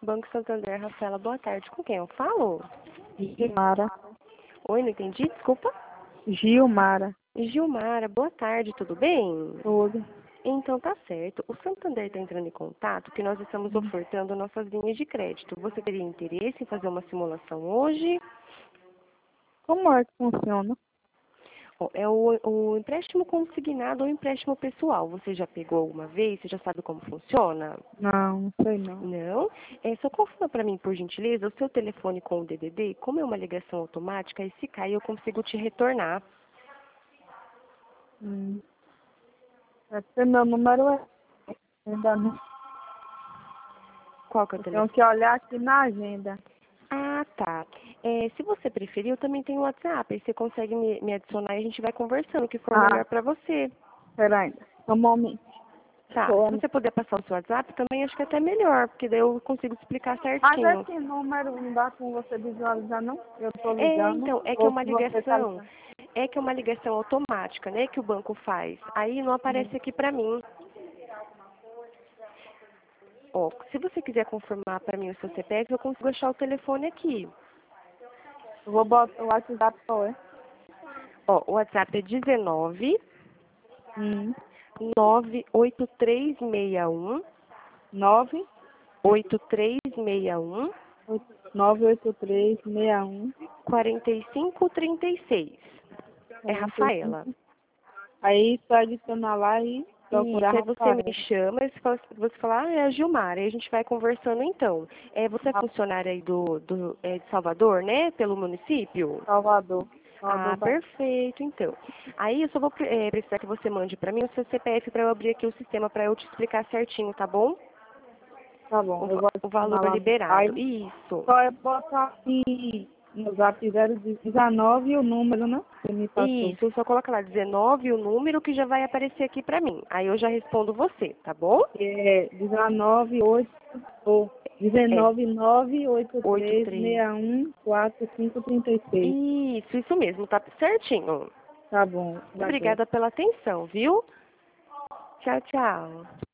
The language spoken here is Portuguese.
Banco Santander, Rafaela, boa tarde. Com quem eu falo? Gilmara. Oi, não entendi, desculpa. Gilmara. Gilmara, boa tarde, tudo bem? Tudo. Então tá certo. O Santander está entrando em contato que nós estamos ofertando nossas linhas de crédito. Você teria interesse em fazer uma simulação hoje? Como é que funciona? Bom, é o empréstimo consignado ou empréstimo pessoal. Você já pegou alguma vez? Você já sabe como funciona? Não sei não. Não? Só confirma para mim, por gentileza, o seu telefone com o DDD. Como é uma ligação automática, e se cair eu consigo te retornar. É porque meu número é... Ainda não. Qual que é o Eu tenho telefone? que olhar aqui na agenda. Ah, tá. Se você preferir, eu também tenho o WhatsApp. Aí você consegue me adicionar e a gente vai conversando, o que for melhor para você. Espera ainda. Um momento. Tá. Se você puder passar o seu WhatsApp, também acho que é até melhor, porque daí eu consigo explicar Mas certinho. esse número não dá com você visualizar, não? Eu tô ligando. Então, é que é Ou uma se você tá ligação. ligando. É que é uma ligação automática, né, que o banco faz. Aí não aparece aqui para mim. Ó, se você quiser confirmar para mim o seu CPF, eu consigo achar o telefone aqui. Eu vou botar o WhatsApp qual é? Ó, o WhatsApp é 19 Hum. 98361 9 8361 98361 4536. É Rafaela. 45. Aí só adicionar lá e procurar Isso, aí você me Rafael. chama, e você fala, é a Gilmar, aí a gente vai conversando então. Você é funcionária aí de Salvador, né? Pelo município? Salvador. Ah, Salvador. perfeito, então. Aí eu só vou precisar que você mande para mim o seu CPF para eu abrir aqui o sistema para eu te explicar certinho, tá bom? Tá bom, eu vou O valor adicionar lá no liberado. site. Isso. Só é botar aqui no zap 019 e o número, né? Que me passou. Isso, só coloca lá 19 o número que já vai aparecer aqui para mim. Aí eu já respondo você, tá bom? É 198 ou É, 19983614536. 83. Isso mesmo, tá certinho. Tá bom, agradeço. Obrigada pela atenção, viu? Tchau, tchau.